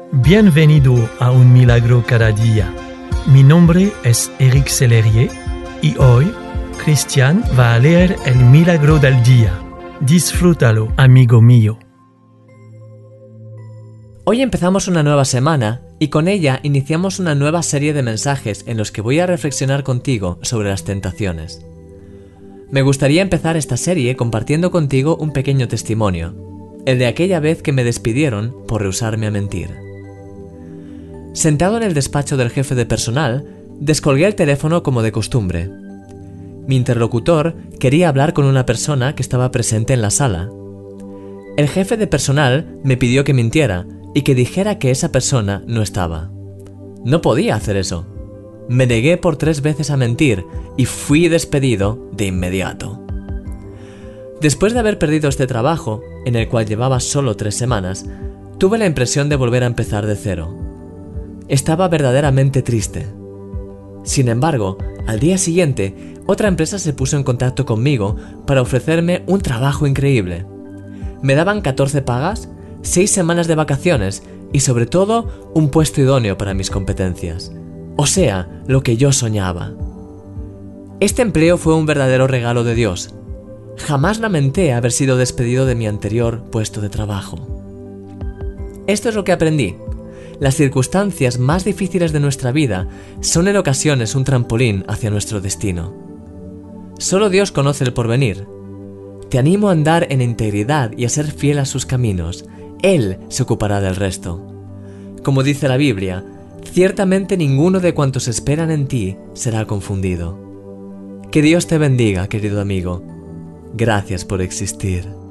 Bienvenido a Un Milagro Cada Día. Mi nombre es Eric Sellerier y hoy Cristian va a leer el Milagro del Día. Disfrútalo, amigo mío. Hoy empezamos una nueva semana y con ella iniciamos una nueva serie de mensajes en los que voy a reflexionar contigo sobre las tentaciones. Me gustaría empezar esta serie compartiendo contigo un pequeño testimonio, el de aquella vez que me despidieron por rehusarme a mentir. Sentado en el despacho del jefe de personal, descolgué el teléfono como de costumbre. Mi interlocutor quería hablar con una persona que estaba presente en la sala. El jefe de personal me pidió que mintiera y que dijera que esa persona no estaba. No podía hacer eso. Me negué por 3 veces a mentir y fui despedido de inmediato. Después de haber perdido este trabajo, en el cual llevaba solo 3 semanas, tuve la impresión de volver a empezar de cero. Estaba verdaderamente triste. Sin embargo, al día siguiente, otra empresa se puso en contacto conmigo para ofrecerme un trabajo increíble. Me daban 14 pagas, 6 semanas de vacaciones y sobre todo un puesto idóneo para mis competencias. O sea, lo que yo soñaba. Este empleo fue un verdadero regalo de Dios. Jamás lamenté haber sido despedido de mi anterior puesto de trabajo. Esto es lo que aprendí. Las circunstancias más difíciles de nuestra vida son en ocasiones un trampolín hacia nuestro destino. Solo Dios conoce el porvenir. Te animo a andar en integridad y a ser fiel a sus caminos. Él se ocupará del resto. Como dice la Biblia, ciertamente ninguno de cuantos esperan en ti será confundido. Que Dios te bendiga, querido amigo. Gracias por existir.